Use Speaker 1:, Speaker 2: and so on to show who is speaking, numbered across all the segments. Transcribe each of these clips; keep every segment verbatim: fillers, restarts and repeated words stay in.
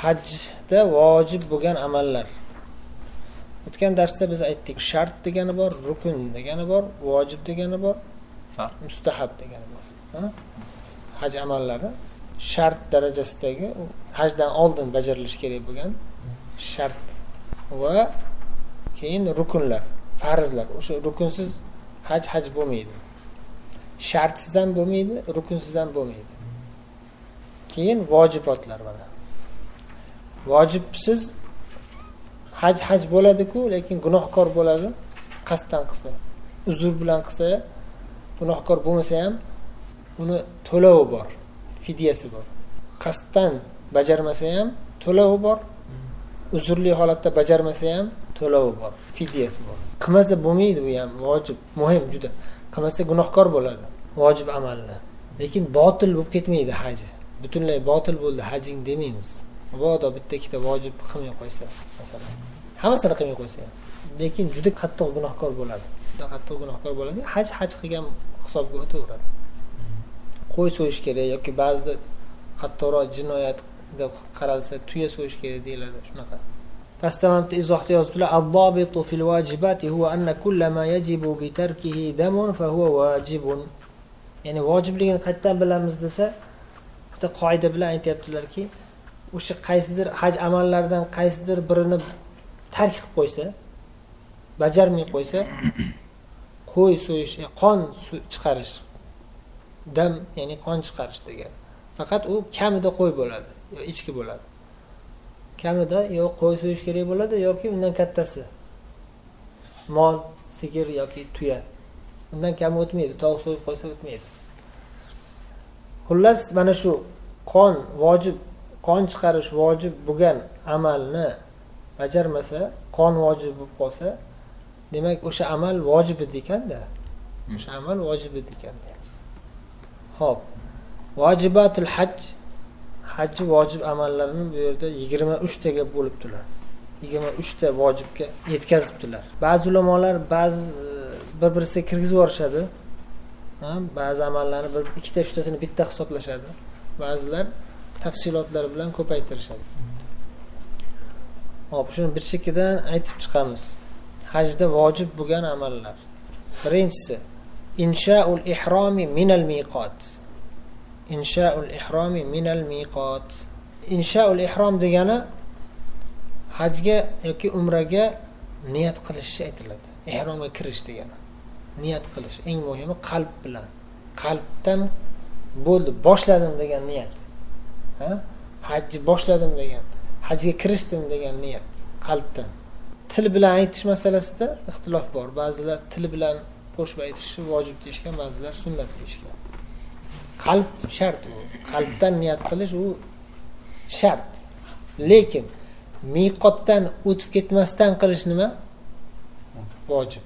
Speaker 1: hajda vojib bo'lgan amallar. O'tgan darsda biz aytdik, shart degani bor, rukun degani bor, vojib degani bor, mustahab degani bor. Ha? Haj amallari shart darajasidagi, hajdan oldin bajarilishi kerak bo'lgan shart va keyin rukunlar, farzlar. O'sha rukunsiz haj haj bo'lmaydi. Shartsiz ham bo'lmaydi, rukunsiz ham bo'lmaydi. Keyin vojibotlar bor. Vojibsiz haj haj bo'ladi-ku, lekin gunohkor bo'ladi. Qasddan qilsa, uzr bilan qilsa, gunohkor bo'lmasa ham uni to'lovi bor, fidyasi bor. Qasddan bajarmasa ham to'lovi bor. Uzrli holatda bajarmasa ham to'lovi bor, fidyasi bor. Qilmasa bo'lmaydi, bu ham vojib, muhim juda. Qilmasa gunohkor bo'ladi, vojib amalni. Lekin botil bo'lib ketmaydi haji. Butunlay botil bo'ldi hajing demaymiz. Mabodo bitta ikkita vojib qilmay qo'ysa, masalan, hammasini qilmay qo'ysa, lekin juda qattiq gunohkor bo'ladi. Juda qattiq gunohkor bo'ladi. Haj haj qilgan hisobga o'taveradi. Qo'y so'yish kerak yoki ba'zida qattiqroq jinoyat deb qaralsa tuya so'yish kerak deyiladi, shunaqa. Pastamamda izohda yozibdilar: "Al-zobitu fil vojibati huwa anna kulla ma yajibu bi tarkihi damun fa huwa wajibun." Ya'ni vojibligini qayerdan bilamiz desa, bitta qoida bilan aytayaptilarki, o'sha qaysidir haj amallaridan qaysidir birini tark qilib qo'ysa, bajarmay qo'ysa, qo'y so'yish, qon chiqarish, dam, ya'ni qon chiqarish degan. Faqat u kamida qo'y bo'ladi, yo ichki bo'ladi. Kamida yo qo'y so'yish kerak bo'ladi yoki undan kattasi. Mol, sigir yoki tuya. Undan kam o'tmaydi, tovuq so'yib qo'ysa o'tmaydi. Xullas, mana shu qon vojib, qon chiqarish vojib bo'lgan amalni bajarmasa, qon vojib bo'lib qolsa, demak o'sha amal vojib edi ekanda. O'sha amal vojib edi ekan deymiz. Xo'p. Vojibatul haj, haj vojib amallarini bu yerda yigirma uch taga bo'libdilar. yigirma uch ta vojibga yetkazibdilar. Ba'zi ulamolar ba'zi bir-birisiga kirgizib yorishadi. Ha, ba'zi amallarni bir ikkita uchtasini bitta hisoblashadi. Ba'zilar tafsilotlar bilan ko'paytirishadi. Hop, shuni bir chekkadan aytib chiqamiz. Hajda vojib bo'lgan amallar. Birinchisi, insha'ul ihromi minal miqot. Insha'ul ihromi minal miqot. Insha'ul ihrom degani hajga yoki umraga niyat qilish aytiladi. Ihromga kirish degani. Niyat qilish, eng muhimi qalb bilan. Qalbdan bo'ldi, boshladim degan niyat. Ha? Hajni boshladim degan, hajga kirishdim degan niyat qalbdan. Til bilan aytish masalasida ixtilof bor. Ba'zilar til bilan qo'shib aytishi vojib deyishgan, ba'zilar sunnat deyishgan. Qalb shart u. Qalbdan niyat qilish u shart. Lekin miqotdan o'tib ketmasdan qilish nima? Vojib.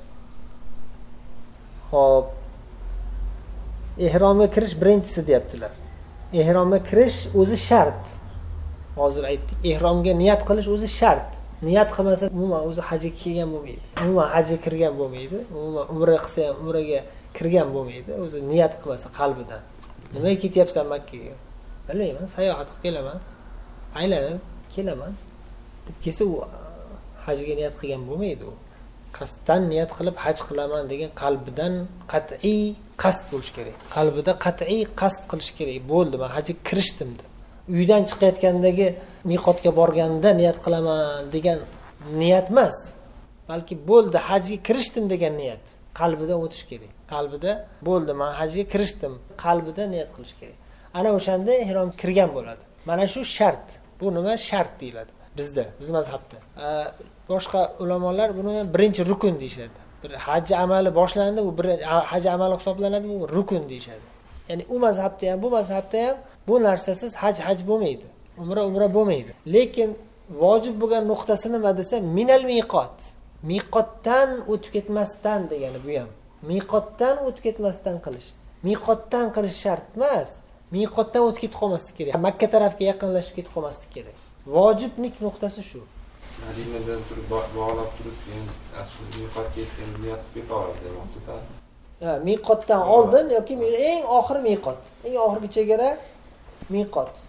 Speaker 1: Xo'p. Ihromga kirish birinchisi deyaptilar. Ihromga kirish o'zi shart. Hozir aytdik, ihromga niyat qilish o'zi shart. Niyat qilmasa, umuman o'zi hajga kelgan bo'lmaydi. Umuman hajga kirgan bo'lmaydi. Umuman umra qilsa ham umraga kirgan bo'lmaydi. O'zi niyat qilmasa qalbidan. Nimaga ketyapsan Makkaga? Bilmayman, sayohat qilib kelaman. Aylanib kelaman. deb kelsa u hajga niyat qilgan bo'lmaydi u. Qasddan niyat qilib haj qilaman degan qalbidan qat'iy qasd bo'lish kerak. Qalbida qat'iy qasd qilish kerak. Bo'ldi, men hajga kirishdim deb. Uydan chiqayotgandagi miqotga borganda niyat qilaman degan niyat emas. Balki bo'ldi, hajga kirishdim degan niyat qalbida o'tish kerak. Qalbida bo'ldi, men hajga kirishdim, qalbida niyat qilish kerak. Ana o'shanda ihrom kirgan bo'ladi. Mana shu shart. Bu nima? Shart deyiladi bizda, biz mazhabda. Boshqa ulamolar buni birinchi rukun deyshadi. Bir haj amali boshlandi, bu bir haj amali hisoblanadi, bu rukun deyshadi. Ya'ni u mazhabda ham, bu mazhabda ham bu narsasiz haj haj bo'lmaydi. Umra umra bo'lmaydi. Lekin vojib bo'lgan nuqtasi nima desa, minal miqot. Miqotdan o'tib ketmasdan degani bu ham. Miqotdan o'tib ketmasdan qilish. Miqotdan qilish shart emas. Miqotdan o'tib ketib qolmaslik kerak. Makka tarafga yaqinlashib ketib qolmaslik kerak. Vojiblik nuqtasi shu.
Speaker 2: Madinadan turib bog'lab turib, endi asl miqotga yetgan niyat qilib oladi demoqchi-da.
Speaker 1: Ha, miqotdan oldin yoki eng oxiri miqot. Eng oxirgi chegara miqot.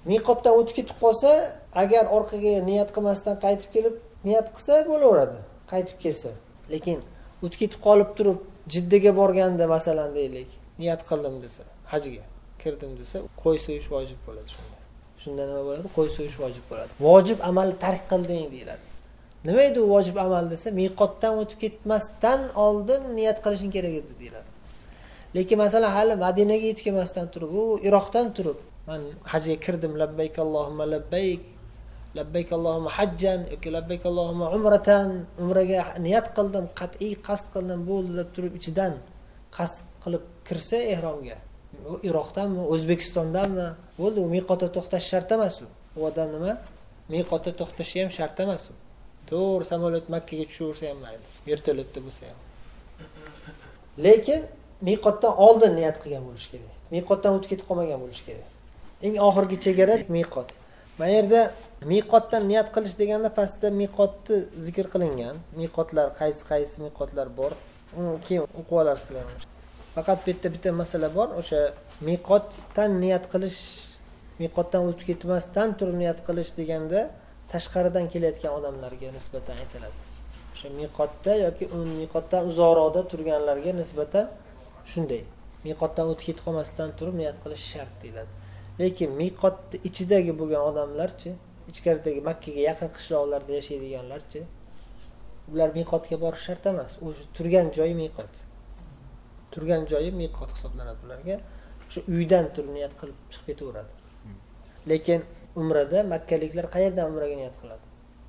Speaker 1: miqotdan o'tib ketib qolsa, agar orqaga niyat qilmasdan qaytib kelib niyat qilsa bo'laveradi, qaytib kelsa. Lekin o'tib ketib qolib turib, Jiddaga borganda masalan deylik, niyat qildim desa, hajga kirdim desa, qo'y so'yish vojib bo'ladi shunda. Shunda nima bo'ladi? Qo'y so'yish vojib bo'ladi. Vojib amal tark qilding deyiladi. Nima edi u vojib amal desa, miqotdan o'tib ketmasdan oldin niyat qilishing kerak edi deyiladi. Lekin masalan hali Madinaga yetib kelmasdan turib, u Iroqdan turib, men hajga kirdim, labbayk Allohumma labbayk, labbayk Allohumma hajjan yoki labbayk Allohumma umratan, umraga niyat qildim, qat'iy qasd qildim, bo'ldi deb turib ichidan qasd qilib kirsa ehromga, u Iroqdanmi, O'zbekistondanmi, bo'ldi, u miqotda to'xtash shart emas u. U odam nima? Miqotda to'xtashi ham shart emas u. To'g'ri samolyot Makkaga tushaversa ham mayli, vertolyotda bo'lsa ham. Lekin miqotdan oldin niyat qilgan bo'lish kerak. Miqotdan o'tib ketib qolmagan bo'lish kerak. Eng oxirgi chegara miqot. Mana yerda miqotdan niyat qilish deganda pastda miqotni zikr qilingan. Miqotlar qaysi-qaysi miqotlar bor? Uni keyin o'qib olarsizlar. Faqat bitta bitta masala bor. O'sha miqotdan niyat qilish, miqotdan o'tib ketmasdan turib niyat qilish deganda tashqaridan kelayotgan odamlarga nisbatan aytiladi. O'sha miqotda yoki un miqotdan uzoqroqda turganlarga nisbatan shunday. Miqotdan o'tib ketib qolmasdan turib niyat qilish shart deyiladi. Lekin miqotning ichidagi bo'lgan odamlarchi, ichkaridagi Makkaga yaqin qishloqlarda yashaydiganlarchi, ular miqotga borish shart emas. O'sha turgan joyi miqot. Turgan joyi miqot hisoblanadi ularga. O'sha uydan turib niyat qilib chiqib ketaveradi. Lekin umrada makkaliklar qayerdan umraga niyat qiladi?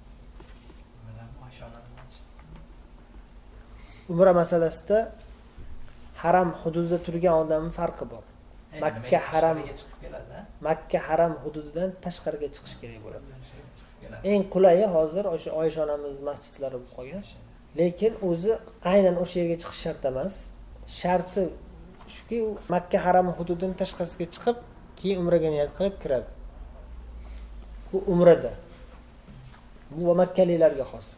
Speaker 1: Umra masalasida haram hududida turgan odamning farqi bor. Makka haram Makka haram hududidan tashqariga chiqish kerak bo'ladi. Eng qulayi hozir o'sha Oysha onamiz masjidlari bo'lib qolgan. Lekin o'zi aynan o'sha yerga chiqish shart emas. Sharti shuki, u Makka haram hududidan tashqarisiga chiqib, keyin umraga niyat qilib kiradi. Bu umrada. Bu makkaliklarga xos.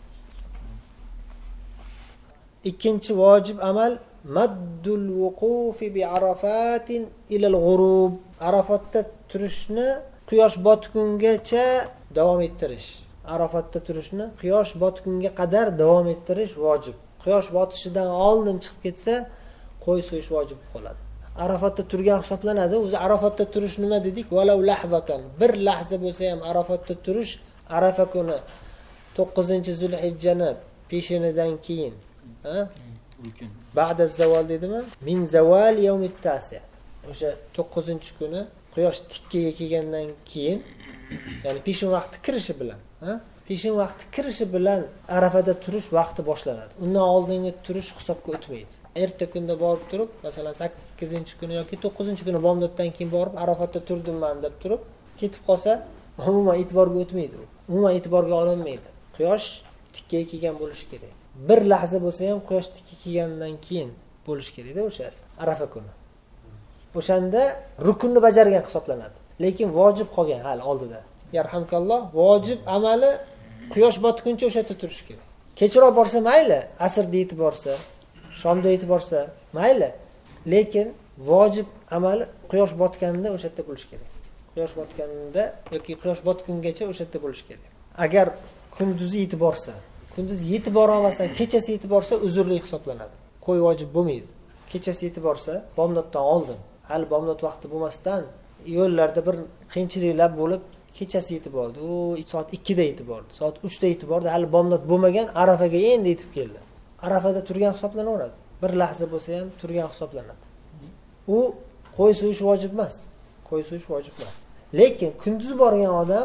Speaker 1: Ikkinchi vojib amal maddul wuqufi bi arafatin ila al-ghurub. Arafatda turishni quyosh botgungacha davom ettirish. Arafatda turishni quyosh botgunga qadar davom ettirish vojib. Quyosh botishidan oldin chiqib ketsa, qo'y so'yish vojib qoladi. Arafatda turgan hisoblanadi. O'zi Arafatda turish nima dedik? Walau lahzatan. Bir lahza bo'lsa ham Arafatda turish, Arafa kuni to'qqizinchi Zulhijjani peshinidan keyin, ha? Ulkan. Ba'da zavol dedimi? Min zawal yawmit tasi. O'sha to'qqizinchi kuni quyosh tikkaga kelgandan keyin, ya'ni peshin vaqti kirishi bilan, ha? Peshin vaqti kirishi bilan Arafada turish vaqti boshlanadi. Undan oldingi turish hisobga o'tmaydi. Erta kunda borib turib, masalan sakkizinchi kuni yoki to'qqizinchi kuni bomdoddan keyin borib Arafatda turdimman deb turib, ketib qolsa, umuman e'tiborga o'tmaydi u. Umuman e'tiborga olinmaydi. Quyosh tikkaga kelgan bo'lishi kerak. Bir lahza bo'lsa ham quyosh tikka kelgandan keyin bo'lishi kerak-da o'sha Arafa kuni. O'shanda rukunni bajargan hisoblanadi. Lekin vojib qolgan hali oldida. Yarhamkalloh, vojib amali quyosh botguncha o'sha yerda turish kerak. Kechroq borsa mayli, asrda yetib borsa, shomda yetib borsa mayli, lekin vojib amali quyosh botganida o'sha yerda bo'lish kerak. Quyosh botganida yoki quyosh botgungacha o'sha yerda bo'lish kerak. Agar kunduzi yetib borsa, kunduzi yetib bora olmasdan kechasi yetib borsa uzrli hisoblanadi. Qo'y vojib bo'lmaydi. Kechasi yetib borsa, bomdoddan oldin, hali bomdod vaqti bo'lmasdan yo'llarda bir qiyinchiliklar bo'lib kechasi yetib bordi. U soat ikkida yetib bordi. Soat uchda yetib bordi. Hali bomdod bo'lmagan, Arafaga endi yetib keldi. Arafada turgan hisoblanaveradi. Bir lahza bo'lsa ham turgan hisoblanadi. U qo'y so'yish vojib emas. Qo'y so'yish vojib emas. Lekin kunduzi borgan odam,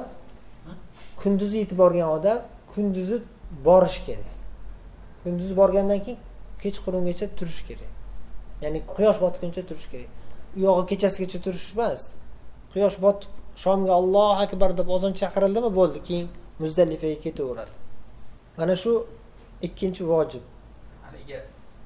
Speaker 1: kunduzi yetib borgan odam kunduzi borish kerak. Kunduzi borgandan keyin kechqurungacha turish kerak. Ya'ni quyosh botguncha turish kerak. U yog'i kechasigacha turish emas. Quyosh botib shomga Allohu akbar deb ozon chaqirildimi bo'ldi, keyin Muzdalifaga ketaveradi. Mana shu ikkinchi vojib.
Speaker 3: Haliga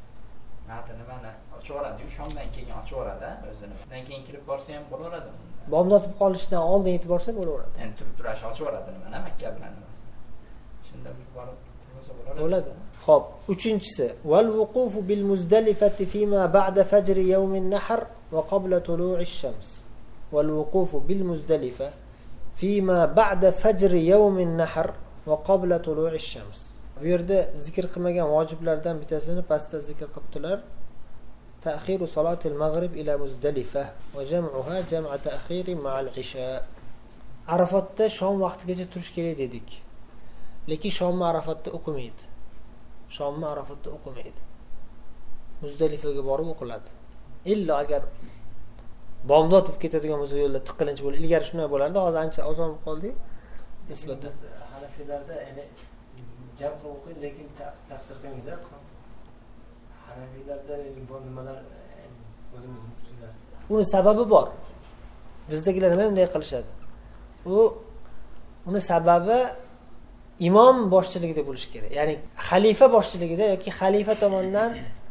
Speaker 3: ma'ta nimani ochaveradi-yu, shomdan keyin ochaveradi o'zini. Undan keyin kirib borsa ham bo'laveradi.
Speaker 1: Bomdod bo'lib qolishidan oldin yetib borsa bo'laveradi.
Speaker 3: Endi turib turash ochaveradi nimani, Makka bilan nima. Shunda borib tursa bo'laveradi.
Speaker 1: Bo'ladi. Xo'p, uchinchisi val wuqufu bil Muzdalifati fima ba'da fajr yawmin nahr va qabla tulu'ish shams. Val wuqufu bil Muzdalifa, فيما بعد فجر يوم النحر وقبل طلوع الشمس. Bu yerda zikr qilmagan vojiblardan bittasini pastda zikr qilibdilar. تأخير صلاة المغرب إلى مزدلفة وجمعها جمع تأخير مع العشاء. Arafatda shom vaqtigacha turish kerak dedik. Lekin shomni Arafatda o'qimaydi. Shomni Arafatda o'qimaydi. Muzdalifaga borib o'qiladi. Illo agar bomdod bo'lib ketadigan bo'lsa, yo'lda tiqilinch bo'lib, ilgari shunday bo'lardi, hozir ancha oson bo'lib qoldi. Nisbatan
Speaker 4: Hanafiylarda ya'ni jam qilib o'qiydi, lekin tafsir qilmaydi. Hanafiylarda bu nimalar o'zimiz muftiylar.
Speaker 1: Uni sababi bor. Bizdagilar nima bunday qilishadi? U uni sababi imom boshchiligida bo'lishi kerak. Ya'ni xalifa boshchiligida yoki xalifa tomonidan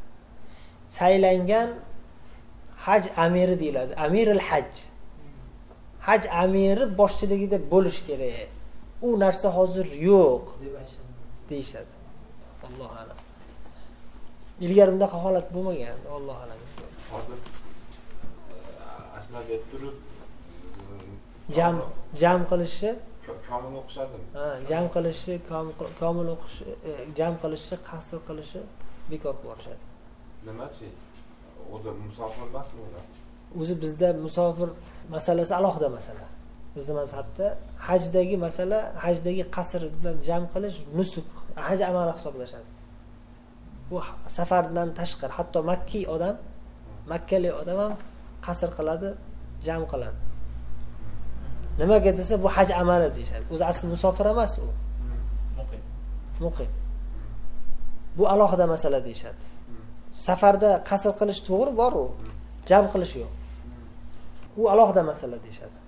Speaker 1: saylangan haj amiri deyiladi. Amirul haj. Haj amiri boshchiligida bo'lishi kerak. U narsa hozir yo'q deyishadi. Alloh a'lam. Ilgari bunday holat bo'lmagan. Alloh a'lam.
Speaker 2: Hozir asnoga turib
Speaker 1: jam jam qilishi
Speaker 2: komil o'qishadimi?
Speaker 1: Ha, jam qilishi, komil o'qishi, jam qilishi, qasr qilishi bekor qilib yuborishadi.
Speaker 2: Nimachi? O'zi musofir emasmi ular?
Speaker 1: O'zi bizda musofir masalasi alohida masala. Bizning mazhabda hajdagi masala, hajdagi qasr bilan jam qilish nusuk, haj amali hisoblashadi. Bu safardan tashqari, hatto makki odam, makkalik odam ham qasr qiladi, jam qiladi. Nimaga desa bu haj amali deyshadi. O'zi asli musofir emas u.
Speaker 3: Muqim.
Speaker 1: Muqim. Bu alohida masala deyshadi. Safarda qasr qilish to'g'ri bor u, jam qilish yo'q. U alohida masala deyshadi.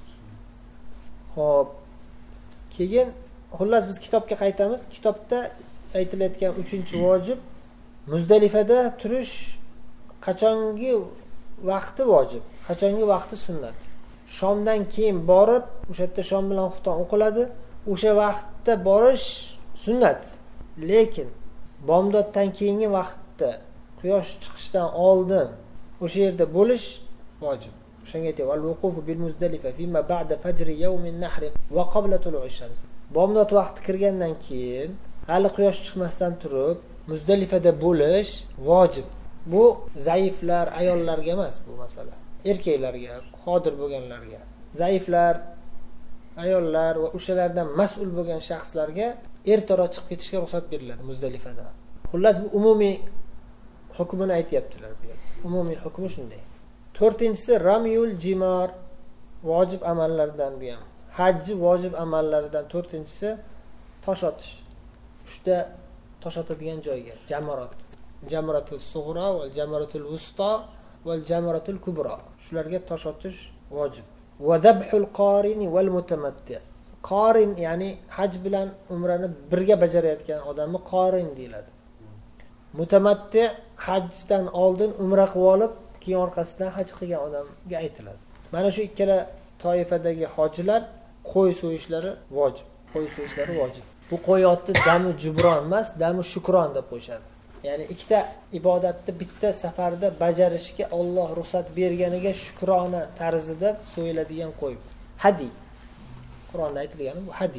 Speaker 1: Xo'p. Keyin xullas biz kitobga qaytamiz. Kitobda aytilayotgan uchinchi vojib Muzdalifada turish qachongi vaqti vojib, qachongi vaqti sunnat. Shomdan keyin borib, o'sha yerda shom bilan xufton o'qiladi. O'sha vaqtda borish sunnat. Lekin bomdoddan keyingi vaqtda quyosh chiqishdan oldin o'sha yerda bo'lish vojib. Shunga aytib, al-wuqufu bil Muzdalifa fima ba'da fajr yawm an-nahr va qabla tulu'i shams. Bomdod vaqti kirgandan keyin hali quyosh chiqmasdan turib Muzdalifada bo'lish vojib. Bu zaiflar, ayollarga emas bu masala. Erkaklarga, qodir bo'lganlarga, zaiflar, ayollar va o'shalardan mas'ul bo'lgan shaxslarga ertaroq chiqib ketishga ruxsat beriladi Muzdalifada. Xullas bu umumiy hukmini aytayaptilar bu yerda. Umumiy hukmi shunday. to'rtinchisi ramyul jimar, vojib amallardan bu ham. Hajji vojib amallaridan to'rtinchisi tosh otish. Uchta tosh otadigan joyga, jamorat. Jamratul sug'ra va jamratul wusta va jamratul kubra. Shularga tosh otish vojib. Va dabhul qorin val mutamatti. Qorin ya'ni haj bilan umrani birga bajarayotgan odamni qorin deyiladi. Mutamatti hajdan oldin umra qilib olib, keyin orqasidan haj qilgan odamga aytiladi. Mana shu ikkala toifadagi hojilar qo'y so'yishlari vojib. Qo'y so'yishlari vojib. Bu qo'yotni dami jubron emas, dami shukron deb qo'yishadi. Ya'ni ikkita ibodatni bitta safarda bajarishga Alloh ruxsat berganiga shukrona tarzida so'yiladigan qo'y. Hadi. Qur'onda aytilgan bu hadi.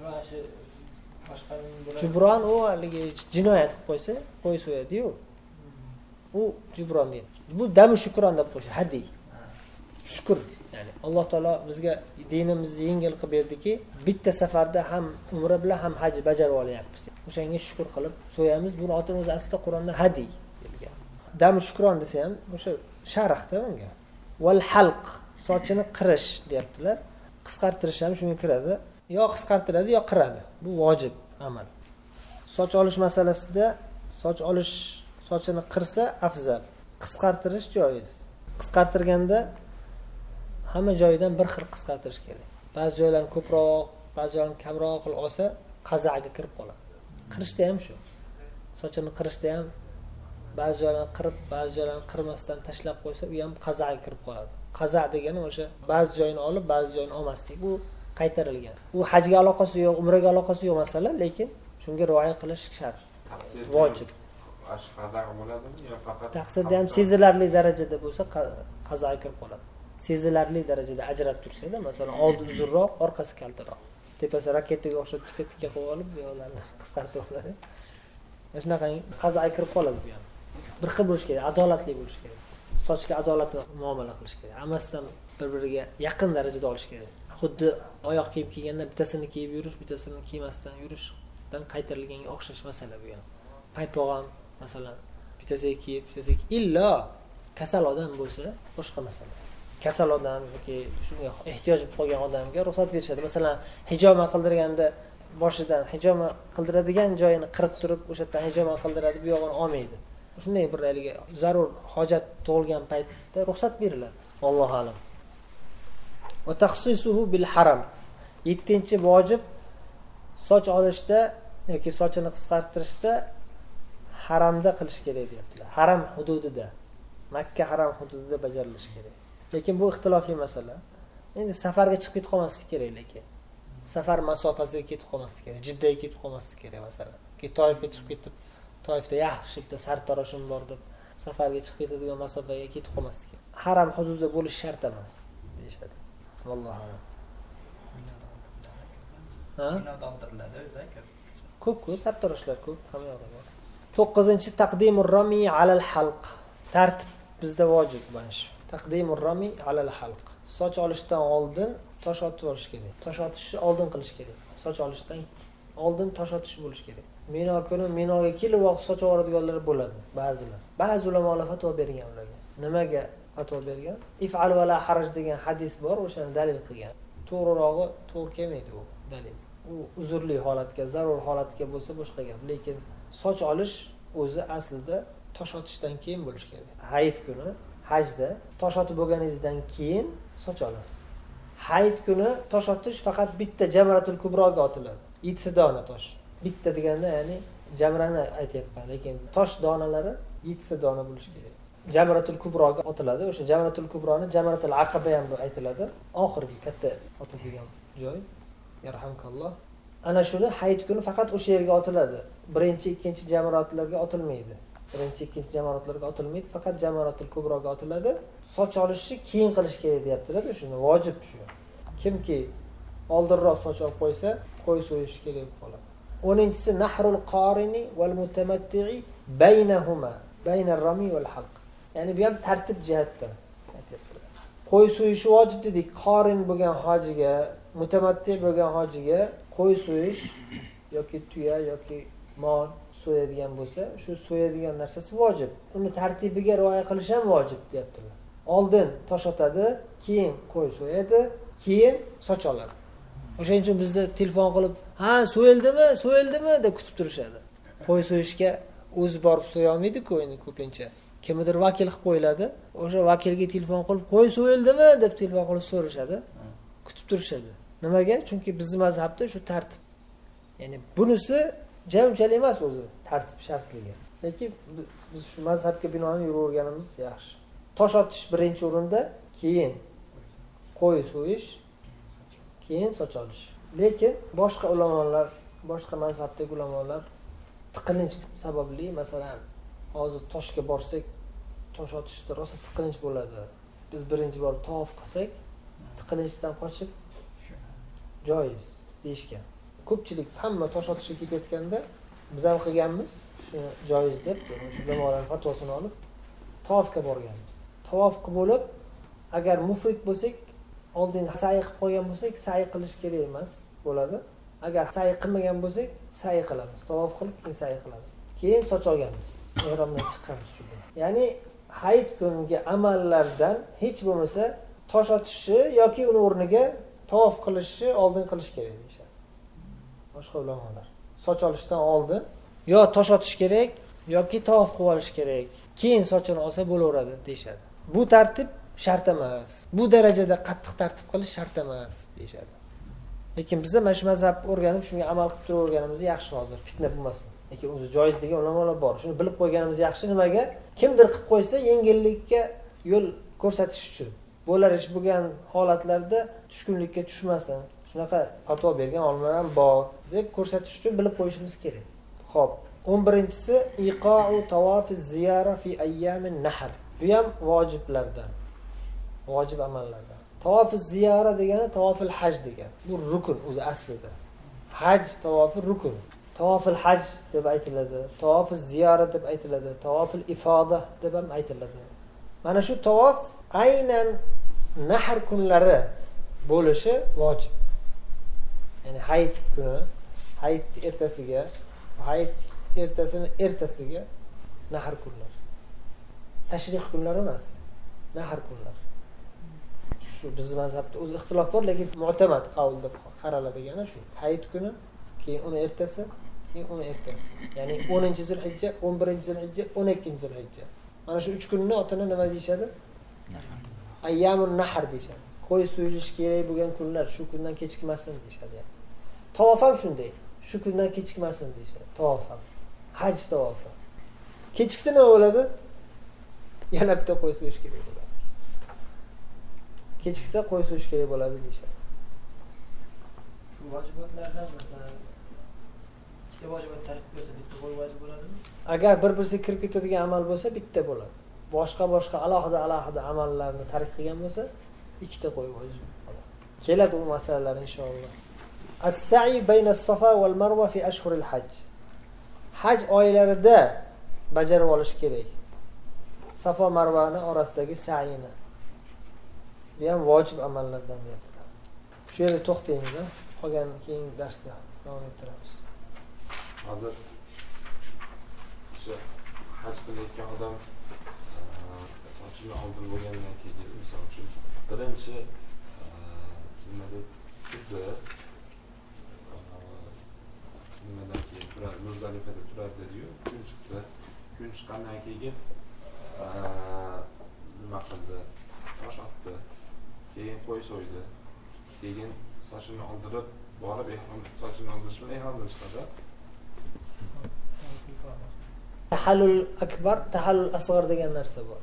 Speaker 1: Jubron u haligi jinoyat qilib qo'ysa, qo'y so'yadi-yu. U jubron deydi. Bu dami shukron deb qo'yishadi. Hadi. Shukr. Ya'ni Alloh taolo bizga dinimizni yengil qilib berdiki, bitta safarda ham umra bilan ham haj bajarib olyapmiz. O'shanga shukr qilib so'yamiz. Buni otini o'zi aslida Qur'onda hadi deyilgan. Dam shukron desa ham o'sha sharhda bunga. Val halq, sochini qirish deyaptilar. Qisqartirish ham shunga kiradi. Yo qisqartiradi, yo qiradi. Bu vojib amal. Soch olish masalasida soch olish, sochini qirsa afzal. Qisqartirish joiz. Qisqartirganda hamma joyidan bir xil qisqartirish kerak. Ba'zi joylarni ko'proq, ba'zi joylarni kamroq qilib olsa, qazaga kirib qoladi. Qirishda ham shu. Sochini qirishda ham ba'zi joylarni qirib, ba'zi joylarni qirmasdan tashlab qo'ysa, u ham qazaga kirib qoladi. Qaza degani o'sha ba'zi joyini olib, ba'zi joyini olmaslik. Bu qaytarilgan. Bu hajga aloqasi yo'q, umraga aloqasi yo'q masala, lekin shunga rioya qilish shart. Vojib.
Speaker 2: Ashqada bo'ladimi yo faqat
Speaker 1: Taqsirda ham sezilarli darajada bo'lsa qazaga kirib qoladi. sezilarli darajada ajratib tursa-da, masalan, oldi uzunroq, orqasi kaltaroq. Tepasi raketaga o'xshab tikka-tikka qilib olib, bu yo'llarni qisqartirib oladi. Mana shunaqangi qaza'y kirib qoladi bu ham. Bir xil bo'lish kerak, adolatli bo'lish kerak. Sochga adolatli muomala qilish kerak. Hammasidan bir-biriga yaqin darajada olish kerak. Xuddi oyoq kiyib kiyganda bittasini kiyib yurish, bittasini kiymasdan yurishdan qaytarilganga o'xshash masala bu ham. Paypoq ham masalan bittasiga kiyib, bittasiga illo kasal odam bo'lsa, boshqa masala. Kasal odam yoki shunga ehtiyoj bo'lib qolgan odamga ruxsat berishadi. Masalan, hijoma qildirganda boshidan hijoma qildiradigan joyini qirib turib, o'sha yerdan hijoma qildiradi, bu yog'ini olmaydi. Shunday bir haliga zarur hojat tug'ilgan paytda ruxsat beriladi. Alloh alam. Va taxsisuhu bil haram. yettinchi vojib soch olishda yoki sochini qisqartirishda haramda qilish kerak deyaptilar. Haram hududida, Makka haram hududida bajarilishi kerak. Lekin bu ixtilofli masala. Endi safarga chiqib ketib qolmaslik kerak lekin. Safar masofasiga ketib qolmaslik kerak. Jiddaga ketib qolmaslik kerak masalan. Ki Toifga chiqib ketib, Toifda yaxshi bitta sartaroshim bor deb safarga chiqib ketadigan masofaga ketib qolmaslik kerak. Haram hududida bo'lish shart emas deyshadi. Allohu a'lam. Ha?
Speaker 3: Minodondiriladi o'zi ko'p.
Speaker 1: Ko'p-ko'p sartaroshlar ko'p, hamma yoqda bor. to'qqizinchi taqdimur rami alal halq. Tartib bizda vojib mana shu. Taqdimur rami alal halq. Soch olishdan oldin tosh otib olish kerak. Tosh otishni oldin qilish kerak. Soch olishdan oldin tosh otish bo'lish kerak. Mino kuni minoga kelib vaqt soch oladiganlar bo'ladi, ba'zilar. Ba'zi ulamolar fatvo bergan ularga. Nimaga fatvo bergan? If'al va la haraj degan hadis bor, o'shani dalil qilgan. To'g'rirog'i to'g'ri kelmaydi u dalil. U uzrli holatga, zarur holatga bo'lsa boshqa gap. Lekin soch olish o'zi aslida tosh otishdan keyin bo'lish kerak. Hayit kuni hajda tosh otib bo'lganingizdan keyin soch olasiz. Hayit kuni tosh otish faqat bitta jamratul kubroga otiladi. yetti dona tosh. Bitta deganda ya'ni jamrani aytyapman, lekin tosh donalari yetti dona bo'lishi kerak. Jamratul kubroga otiladi. O'sha jamratul kubroni jamratul aqaba ham aytiladi. Oxirgi katta otadigan joy. Yarhamkalloh. Ana shuni hayit kuni faqat o'sha yerga otiladi. Birinchi, ikkinchi jamratlarga otilmaydi. Birinchi, ikkinchi jamratlarga otilmaydi, faqat jamratul kubroga otiladi. Soch olishni keyin qilish kerak deyaptilar, shuni vojib shu. Kimki oldinroq soch olib qo'ysa, qo'y so'yish kerak bo'lib qoladi. o'ninchisi nahrul qorini val mutamatti'i baynahuma, baynar rami val halq. Ya'ni bu ham tartib jihatdan aytyaptilar. Qo'y so'yishi vojib dedik. Qorin bo'lgan hojiga, mutamatti bo'lgan hojiga qo'y so'yish yoki tuya yoki mol so'yadigan bo'lsa, shu so'yadigan narsasi vojib. Uni tartibiga rioya qilish ham vojib deyaptilar. Oldin tosh otadi, keyin qo'y so'yadi, keyin soch oladi. O'shaning uchun bizda telefon qilib, "Ha, so'yildimi, so'yildimi?" deb kutib turishadi. Qo'y so'yishga o'zi borib so'ya olmaydi-ku endi ko'pincha. Kimdir vakil qilib qo'yiladi. O'sha vakilga telefon qilib, "Qo'y so'yildimi?" deb telefon qilib so'rashadi. Kutib turishadi. Nimaga? Chunki bizning mazhabda shu tartib. Ya'ni bunisi jamchalik emas o'zi, tartib shartligi. Lekin biz shu mazhabga binoan yuraverganimiz yaxshi. Tosh otish birinchi o'rinda, keyin qo'y so'yish, keyin soch olish. Lekin boshqa ulamolar, boshqa mazhabdagi ulamolar tiqilinch sababli, masalan, hozir toshga borsak, tosh otishda rosa tiqilinch bo'ladi. Biz birinchi bor tavof qilsak, tiqilinchdan qochib joiz deyishgan. Ko'pchilik hamma tosh otishga ketayotganda biz ham qilganmiz, shuni joiz deb, o'sha ulamolarning fatvosini olib tavofga borganmiz. Tavof qilib bo'lib, agar mufrid bo'lsak, oldin sa'i qilib qo'ygan bo'lsak, sa'i qilish kerak emas bo'ladi. Agar sa'i qilmagan bo'lsak, sa'i qilamiz. Tavof qilib, keyin sa'i qilamiz. Keyin soch olganmiz. Ehromdan chiqqanmiz shu bilan. Ya'ni hayit kuniga amallardan hech bo'lmasa tosh otishi yoki uni o'rniga tavof qilishni oldin qilish kerak deyshadi. Boshqa ulamolar. Soch olishdan oldin yo tosh otish kerak yoki tavof qilib olish kerak. Keyin sochini olsa bo'laveradi deyshadi. Bu tartib shart emas. Bu darajada qattiq tartib qilish shart emas deyshadi. Lekin biz ham shu mazhabni o'rganib, shunga amal qilib turaverganimiz yaxshi hozir, fitna bo'lmasin. Lekin o'zi joiz degan ulamolar bor. Shuni bilib qo'yganimiz yaxshi. Nimaga? Kimdir qilib qo'ysa, yengillikka yo'l ko'rsatish uchun. Bo'lar ish bo'lgan holatlarda tushkunlikka tushmasin. Shunaqa fatvo bergan olimlar ham bor deb ko'rsatish uchun bilib qo'yishimiz kerak. Xo'p, o'n birinchisi iqo'u tawafiz ziyara fi ayyamin nahr. Bu ham vojiblardan. vojib amallardan. Tavof ziyora degani tavof haj degani. Bu rukun o'zi aslida. Haj tavofi rukun. Tavof haj deb aytiladi, tavof ziyora deb aytiladi, tavof ifoda deb ham aytiladi. Mana shu tavof aynan nahr kunlari bo'lishi vojib. Ya'ni hayit kuni, hayit ertasiga, hayit ertasini ertasiga nahr kunlar. Tashrih kunlari emas, nahr kunlar. Shu bizning mazhabda o'z ixtilof bor, lekin mu'tamad qawl deb qaraladigani shu. Hayit kuni, keyin uni ertasi, keyin uni ertasi. Ya'ni o'ninchi Zulhijja, o'n birinchi Zulhijja, o'n ikkinchi Zulhijja. Mana shu uch kunni otini nima deyshadi? Ayyamun nahr deyshadi. Qo'y so'yilish kerak bo'lgan kunlar, shu kundan kechikmasin deyshadi. Yani. Tavof ham shunday. Shu kundan kechikmasin deyshadi. Tavof ham. Haj tavofi. Kechiksa nima bo'ladi? Yana bitta qo'y so'yish kerak bo'ladi. Kechiksa qo'y so'yish kerak bo'ladi deyshadi.
Speaker 4: Shu vojibotlardan masalan ikkita vojibot tark bo'lsa bitta qo'y vojib bo'ladimi?
Speaker 1: Agar bir-birisiga kirib ketadigan amal bo'lsa bitta bo'ladi. Boshqa-boshqa alohida-alohida amallarni tark qilgan bo'lsa ikkita qo'y vojib bo'ladi. Keladi u masalalar inshaalloh. As-sa'i bayna as-safa wal marwa fi ashhuril hajj. Haj oylarida bajarib olish kerak. Safa Marvani orasidagi sa'yini. Bu ham vojib amallardan biridir. Shu yerda to'xtaymiz, qolgan keyin darsda davom ettiramiz.
Speaker 2: Hozir shu haj qilayotgan odam sochini oldirib bo'lgandan keyin, misol uchun birinchi nimada turdi, nimadan keyin turadi, Muzdalifada turadi dedi-yu, kun chiqdi. Kun chiqqandan keyin nima qildi? Tosh otdi. Keyin qo'y so'ydi. Keyin sochini oldirib, borib ehrom sochini oldirish bilan ehromdan chiqadi.
Speaker 1: Tahallul akbar, tahallul asg'ar degan narsa bor.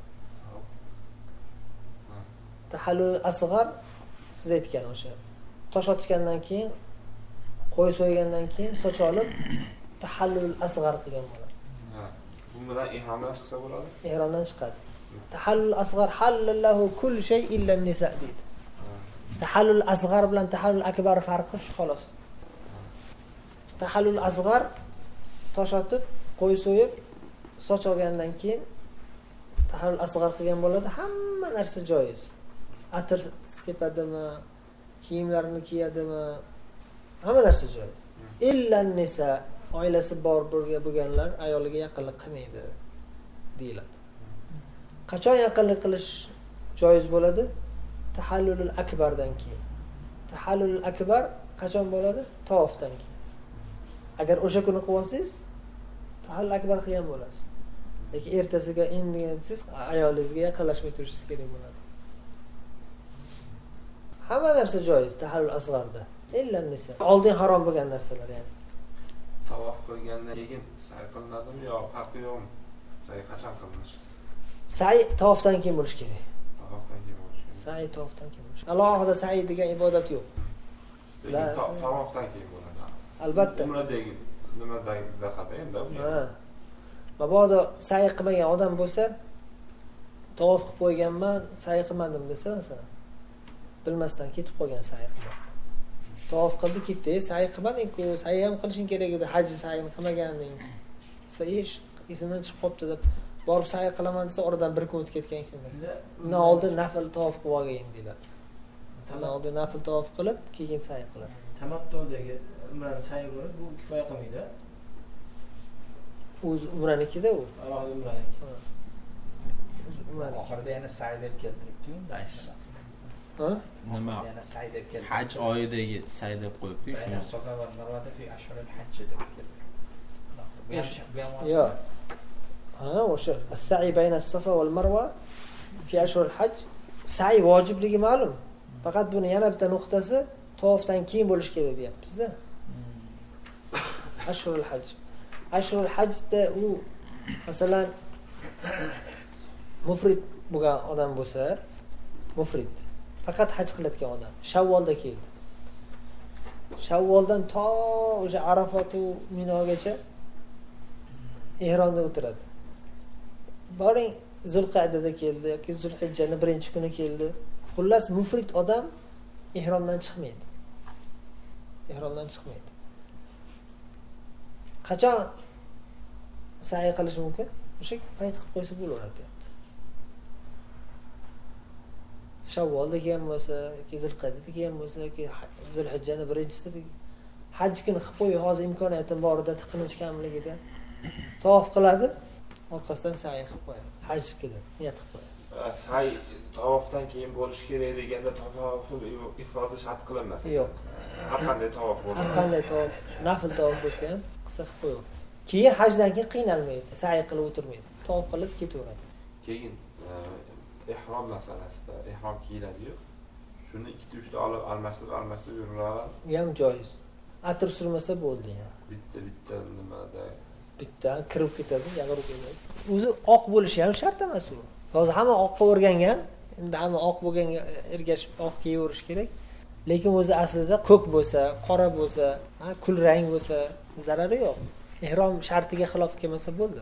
Speaker 1: Tahallul asg'ar siz aytgan o'sha. Tosh otgandan keyin, qo'y so'ygandan keyin soch olib tahallul asg'ar qilgan bo'ladi.
Speaker 2: Ha. Bu bilan ehromdan chiqsa bo'ladi?
Speaker 1: Ehromdan chiqadi. Tahallul asg'ar halallahu kull shay illa an-nisa deydi. Tahallul asg'ar bilan tahallul akbar farqi shu xolos. Tahallul asg'ar tosh otib, qo'y so'yib, soch olgandan keyin tahallul asg'ar qilgan bo'ladi. Hamma narsa joiz. Atir sepadimi, kiyimlarini kiyadimi, hamma narsa joiz. Illa an-nisa, oilasi bor bo'lganlar ayoliga yaqinlik qilmaydi deyiladi. Qachon yaqinlik qilish joiz bo'ladi? Tahallul akbardan keyin. Tahallul akbar qachon bo'ladi? Tavofdan keyin. Agar o'sha kuni qilsangiz, tahallul akbar qilgan bo'lasiz. Lekin ertasiga endi siz ayolingizga yaqinlashmay turishingiz kerak bo'ladi. Hamma narsa joiz tahallul asg'arda. Illa nisa. Oldin harom bo'lgan narsalar ya'ni.
Speaker 2: Tavof qilgandan keyin sa'y qilinadimi yo farqi yo'qmi? Sa'y qachon qilinish?
Speaker 1: Sa'y tavofdan keyin bo'lish kerak.
Speaker 2: Tavofdan keyin bo'lish kerak.
Speaker 1: Sa'y tavofdan keyin bo'lish. Alohida sa'y degan ibodat yo'q.
Speaker 2: Lekin tavofdan keyin bo'ladi.
Speaker 1: Albatta.
Speaker 2: Umradagi nimadagi daqada endi bu.
Speaker 1: Ha. Mabodo sa'y qilmagan odam bo'lsa, tavof qilib qo'yganman, sa'y qilmadim desa, masalan, bilmasdan ketib qolgan sa'y qilmasdan. Tavof qildi, ketdi, sa'y qilmading-ku, sa'y ham qilishing kerak edi, haj sa'yini qilmaganing. Sa'y esimdan chiqib qopti deb borib sa'y qilaman desa, oradan bir kun o'tib ketgan ekan. Undan oldin nafl tavof qilib olgayin deyiladi. Undan oldin nafl tavof qilib, keyin sa'y qiladi.
Speaker 4: Tamattudagi umrani sa'y bo'lib, bu kifoya qilmaydi.
Speaker 1: O'z umranikida u.
Speaker 4: Alohida umraniki.
Speaker 1: Umraniki.
Speaker 3: Oxirida yana sa'y deb keltiribdi-yu.
Speaker 1: Ha?
Speaker 5: Nima?
Speaker 3: Yana sa'y deb keltiribdi.
Speaker 5: Haj oyidagi sa'y deb qo'yibdi
Speaker 3: Bayna
Speaker 5: shuni.
Speaker 3: Safa va Marvada fi ashhuril hajj deb keltiribdi.
Speaker 1: Yo. Ha, o'sha as-sa'i bayna as-safa wal marwa fi ashhuril hajj. Sa'i vojibligi ma'lum. Faqat buni yana bitta nuqtasi tavofdan keyin bo'lish kerak deyapmiz-da. Ashhurul hajj. Ashhurul hajda u masalan mufrid bo'lgan odam bo'lsa, mufrid faqat haj qilayotgan odam Shavvolda keldi. Shavvoldan to o'sha Arafot va Minogacha ehromda o'tiradi. Boring Zulqa'dada keldi yoki Zulhijjaning birinchi kuni keldi. Xullas mufrid odam ihromdan chiqmaydi. Ihromdan chiqmaydi. Qachon sa'i qilish mumkin? O'sha payt qilib qo'ysa bo'laveradi. Shavvolda kelgan bo'lsa, yoki Zulqa'dada kelgan bo'lsa, yoki Zulhijjaning birinchisida haj kuni qilib qo'y, hozir imkoniyatim borida tiqinch kamligida tavof qiladi, orqasidan sa'i qilib qo'yadi. Haj kuni niyat qilib qo'yadi.
Speaker 2: Sa'i tavofdan keyin bo'lish kerak deganda tavof ifrodi shart qilinmas.
Speaker 1: Yo'q.
Speaker 2: Har qanday tavof bo'lsa,
Speaker 1: har qanday tavof, nafl tavof bo'lsa ham qilsa qilib qo'yadi. Keyin hajdan keyin qiynalmaydi, sa'i qilib o'tirmaydi. Tavof qilib ketaveradi.
Speaker 2: Keyin ihrom masalasida ihrom kiyiladi-yu. Shuni ikkita uchta olib almashtirib, almashtirib yuraveradi.
Speaker 1: Bu ham joiz. Atir surmasa bo'ldi ya.
Speaker 2: Bitta bitta nimada
Speaker 1: Bitta kirib ketadi, yag'irib ketadi. O'zi oq bo'lishi ham shart emas u. Hozir hamma oqqa o'rgangan, endi hamma oq bo'lganga ergashib oq kiyaverish kerak. Lekin o'zi aslida ko'k bo'lsa, qora bo'lsa, kul rang bo'lsa, zarari yo'q. Ihrom shartiga xilof kelmasa bo'ldi.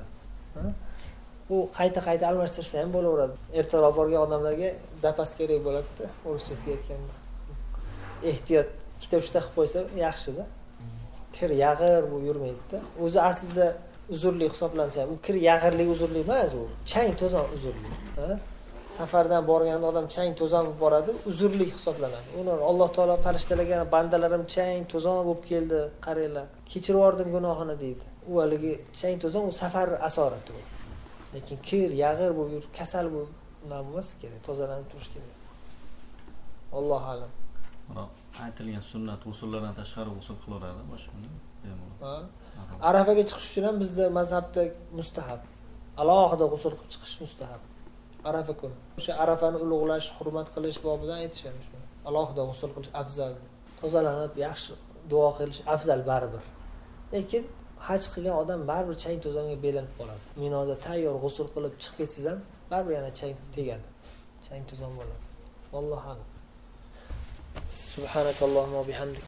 Speaker 1: U qayta-qayta almashtirsa ham bo'laveradi. Ertaroq borgan odamlarga zapas kerak bo'ladi-da, o'zchasiga aytganda. Ehtiyot ikkita uchta qilib qo'ysa yaxshi-da. Kir yag'ir bu yurmaydi-da. O'zi aslida uzurli hisoblansa ham, u kir yag'irlik uzurli emas, u chang to'zon uzurli. Ha? Safardan borgan odam chang to'zon bo'lib boradi, uzurlik hisoblanadi. Uni Alloh taolo farishtalarga bandalarim chang to'zon bo'lib keldi, qaranglar, kechirib yubordim gunohini deydi. U haligi chang to'zon u safar asorati u. Lekin kir yag'ir bo'lib yur, kasal bo'lib bo'lmas kerak, tozalanib turish kerak. Alloh alam.
Speaker 5: Mana aytilgan sunnat usullardan tashqari usul qilaveradi boshqani.
Speaker 1: Ha? Arafaga chiqish uchun ham bizda mazhabda mustahab. Alohida g'usl qilib chiqish mustahab. Arafa kuni. O'sha Arafani ulug'lash, hurmat qilish bobidan aytishadi shu. Alohida g'usl qilish afzal. Tozalanib yaxshi duo qilish afzal baribir. Lekin haj qilgan odam baribir chang to'zonga belanib qoladi. Minoda tayyor g'usl qilib chiqib ketsangiz ham baribir yana chang tegadi. Chang to'zon bo'ladi. Alloh a'lam. Subhanakallohumma va bihamdik.